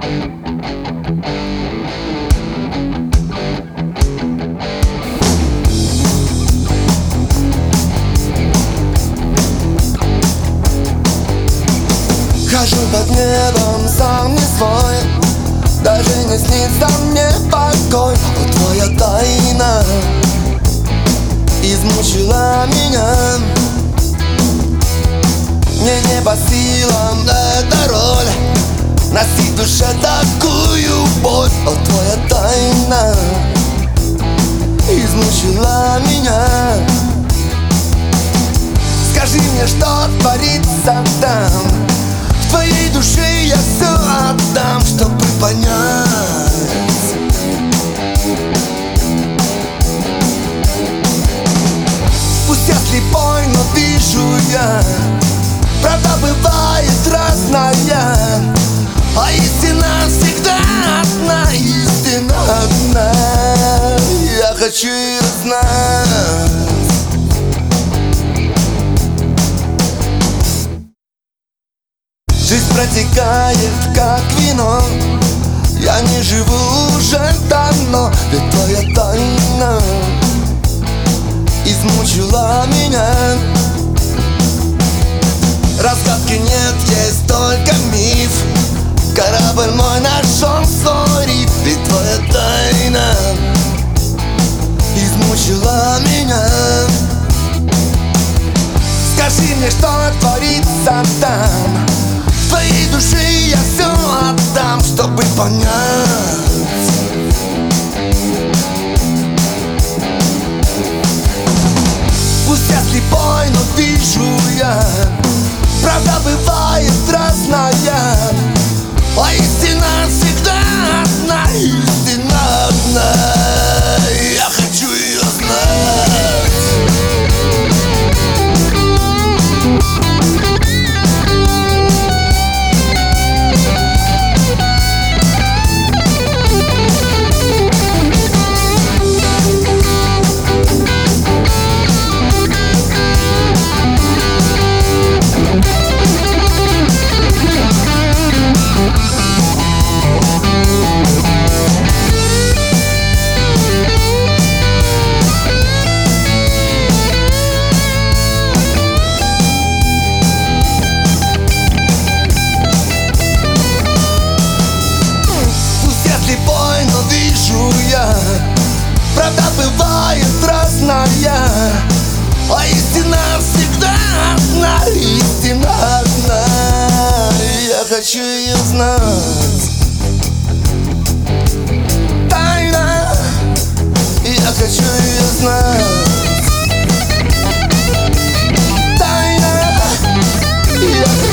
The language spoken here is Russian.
Хожу под небом, сам не свой, даже не снится мне покой. О, твоя тайна измучила меня. Мне не по силам эта роль, носить в душе такую боль. О, твоя тайна измучила меня. Скажи мне, что творится там. В твоей душе я все отдам, чтобы понять. Пусть я слепой, но вижу я. Правда бывает разная, а истина всегда одна. Истина одна, я хочу ее знать. Жизнь протекает, как вино. Я не живу уже давно, ведь твоя тайна измучила меня. Разгадки нет, есть только миф. Корабль мой нашел свой риф, ведь твоя тайна измучила меня. Скажи мне, что творится там. В твоей душе я все отдам, чтобы понять. Пусть я слепой, но вижу я. Правда бывает разная, а истина всегда одна. Истина одна, я хочу ее знать. Правда бывает разная, а истина всегда одна. Истина одна, я хочу ее знать. Тайна, я хочу ее знать. Тайна, я хочу